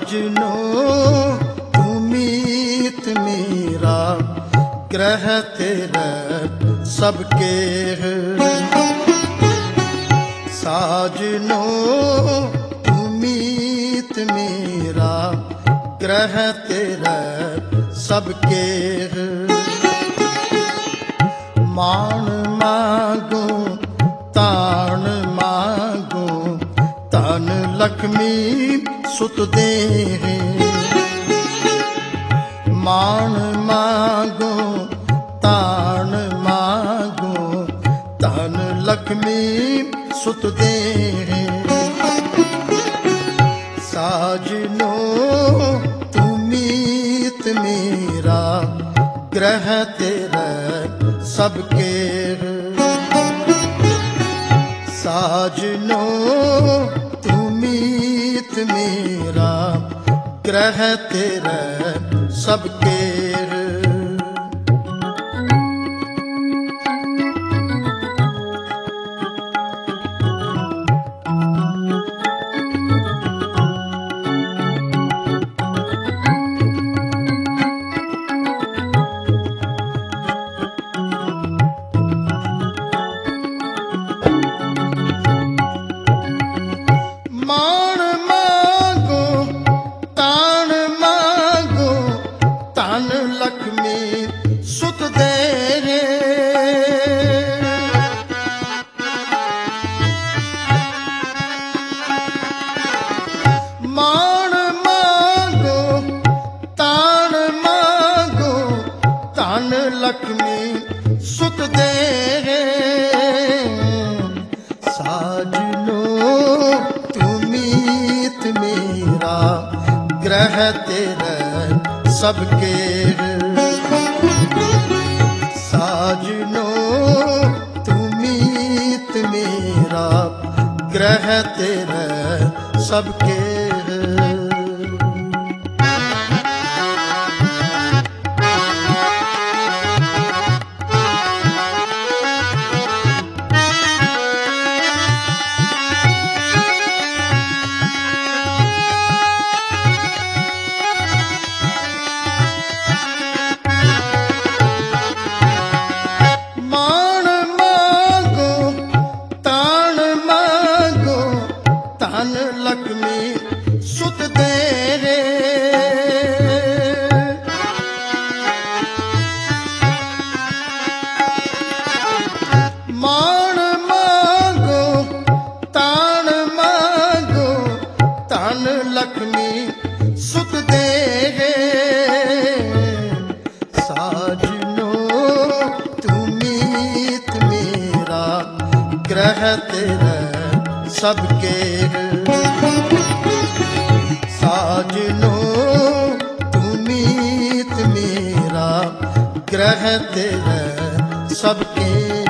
साजनो उम्मीद मेरा ग्रह तेरा सबके है। साजनो उम्मीद मेरा ग्रह तेरा सबके है। मान मांगो तान मांगो तान लक्ष्मी सुत दे। मान मांगो तान मांगो तान लक्ष्मी सुत दे। साजनो उम्मीद मेरा ग्रह तेरा सबके है। साजनो उम्मीद मेरा ग्रह तेरा सबके है। मान मांगो तान मांगो तान लक्ष्मी सुत दे। मान मांगो तान मांगो तान लक्ष्मी सुत दे। साजनो उम्मीद मेरा ग्रह तेरा सबके है। साजनो उम्मीद मेरा ग्रह तेरा सबके है। मान मांगो तान मांगो तान लक्ष्मी सुत दे। मान मांगो तान मांगो तान लक्ष्मी सुत दे। साजनो उम्मीद मेरा ग्रह तेरा सबके है। साजनो उम्मीद मेरा ग्रह तेरा सबके है।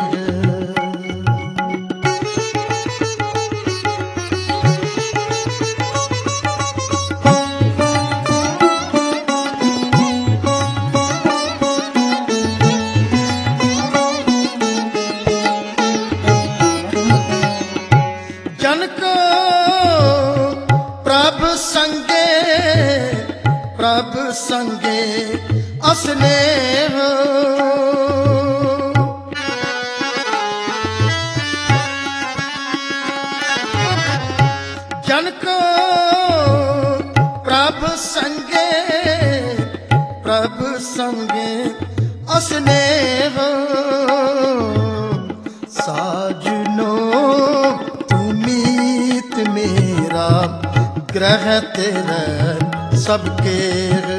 जन को प्रभु संगे असने हो। जन को प्रभु संगे असने हो। साजनो उम्मीद मेरा ग्रह तेरा सबके है।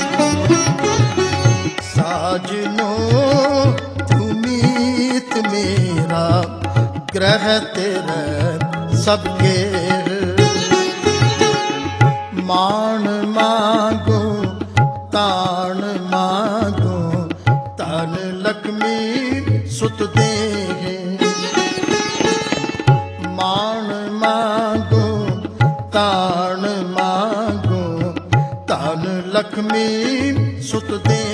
साजनो उम्मीद मेरा ग्रह तेरा सबके है। मान मांगो तान मांगो तान लक्ष्मी सुत दे। मान मांगो तान मांगो तान लक्ष्मी सुत दे।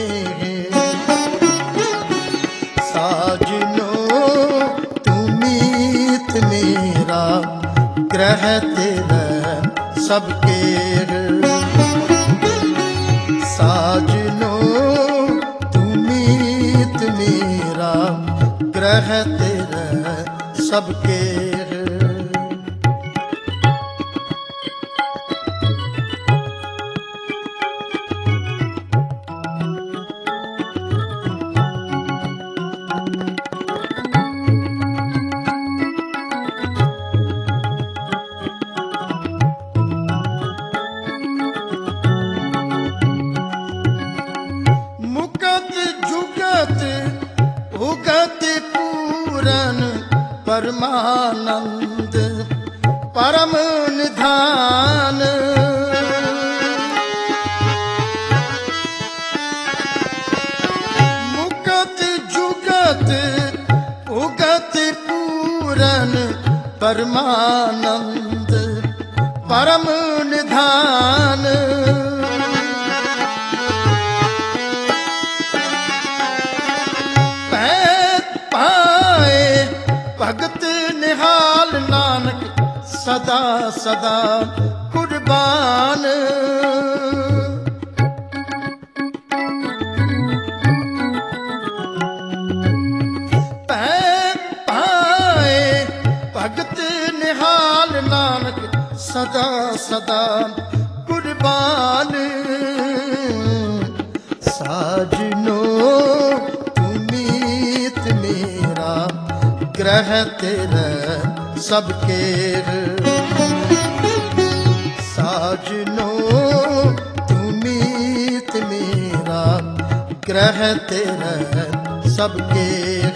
साजनो उम्मीद मेरा ग्रह तेरा सबके है। मेरा ग्रह तेरा सबके है। उगत पूरन परमानंद परम निधान। मुकत जुगत उगत पूरन परमानंद परम निधान। भगत निहाल नानक सदा सदा कुर्बान। पाए भगत निहाल नानक सदा सदा कुर्बान। साजनो तुमीत मेरा ग्रह तेरा सबके साजनो तुमीत मेरा ग्रह तेरा सबके।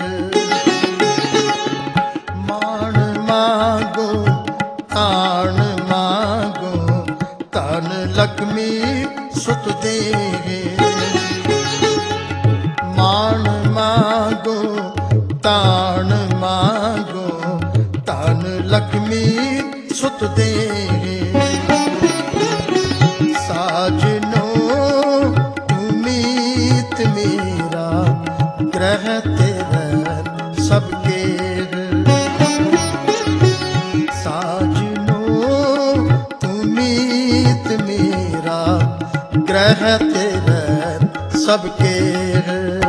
मान मांगो तान मांगो तन लक्ष्मी सुत दे। मान मांगो तान मांगो तान लक्ष्मी सुत दे। साजनो तुमीत मेरा ग्रह तेरा सबके। साजनो तुमीत मेरा ग्रह तेरा सबके।